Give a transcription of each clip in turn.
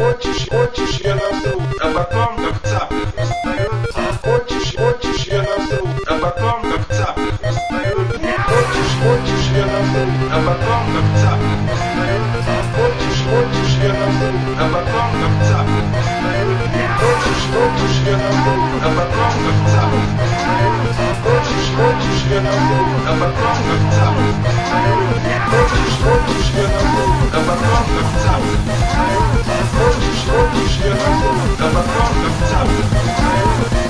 хочешь, я назову, а потом как цапля встает. Хочешь, я назову, а потом как цапля встает. Хочешь, я назову, а потом как цапля встает. Хочешь, я назову, а потом как цапля встает. Хочешь, я назову, а потом как цапля встает. Хочешь, я назову, а потом как цапля встает. Хочешь, я назову, а потом как цапля встает. Хочешь, я назову, а потом как цапля встает.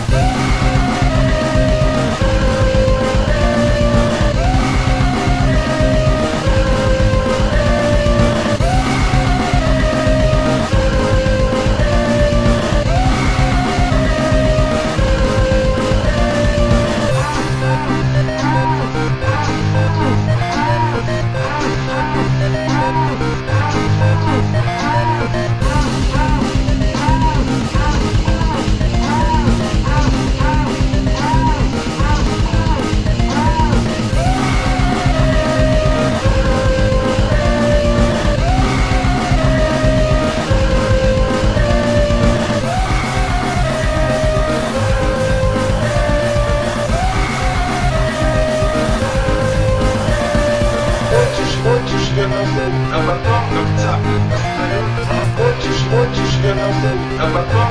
Хочешь, я назову, а потом как цапля встает. Хочешь, я назову, а потом